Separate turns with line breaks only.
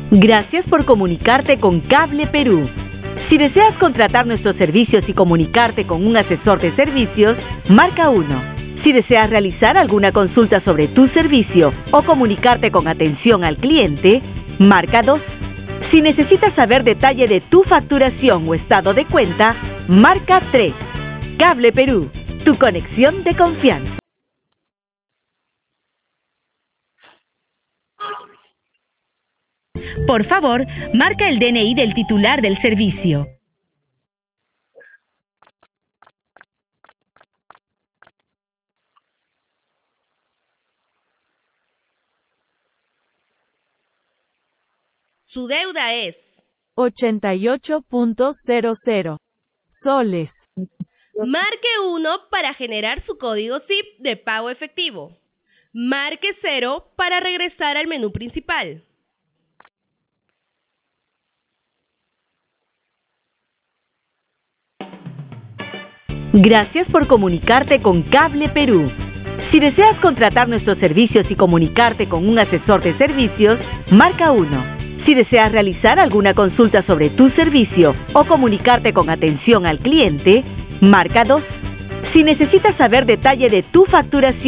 Gracias por comunicarte con Cable Perú. Si deseas contratar nuestros servicios y comunicarte con un asesor de servicios, marca 1. Si deseas realizar alguna consulta sobre tu servicio o comunicarte con atención al cliente, marca 2. Si necesitas saber detalle de tu facturación o estado de cuenta, marca 3. Cable Perú, tu conexión de confianza. Por favor, marca el DNI del titular del servicio.
Su deuda es
88.00 soles.
Marque 1 para generar su código SIP de pago efectivo. Marque 0 para regresar al menú principal.
Gracias por comunicarte con Cable Perú. Si deseas contratar nuestros servicios y comunicarte con un asesor de servicios, marca 1. Si deseas realizar alguna consulta sobre tu servicio o comunicarte con atención al cliente, marca 2. Si necesitas saber detalle de tu facturación